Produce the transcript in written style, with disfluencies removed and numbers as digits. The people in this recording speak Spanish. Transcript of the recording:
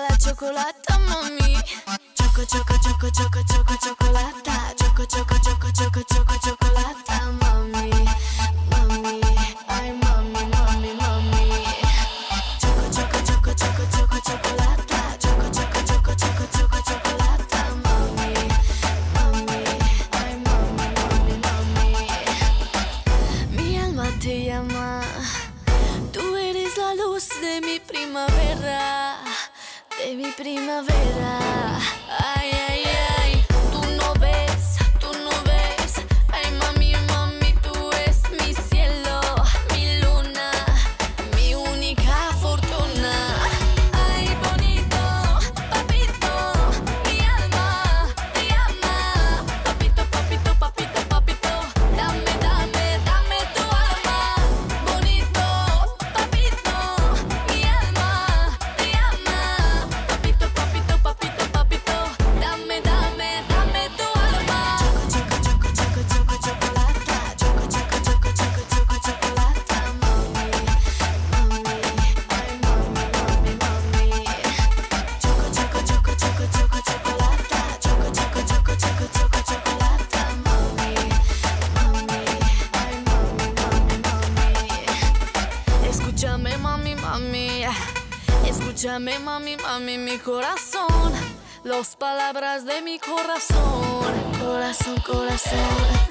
la chocolata, mami. Choco, choco, choco, choco, choco, chocolata. Choco, choco, choco, choco, choco, chocolata, mami. Mami, ay, mami, mami, mami. Choco, choco, choco, choco, choco, chocolata. Choco, choco, choco, choco, choco, chocolata, mami. Mami, ay, mami, mami, mami. Mi alma te llama. Tú eres la luz de mi primavera, de mi primavera. Ay, ay, ay, tú no ves, ay, mami, mami, tú eres mi cielo, mi luna, mi única fortuna. Ay, bonito, papito, mi alma te llama. Papito, papito, papito, papito, dame, dame, dame tu alma. Bonito, papito, mi alma te llama. Papito, papito, papito, papito, dame, dame, dame tu alma. Choco, choco, choco, choco, chocolata. Choco, choco, choco, choco, choco, chocolata, mami. Mami, ay, mami, mami, mami. Choco, choco, choco, choco, choco, chocolata. Choco, choco, choco, choco, choco, chocolata, mami. Mami, ay, mami, mami, mami. Escúchame, mami, mami. Escúchame, mami, mami, mi corazón. Las palabras de mi corazón. Corazón, corazón.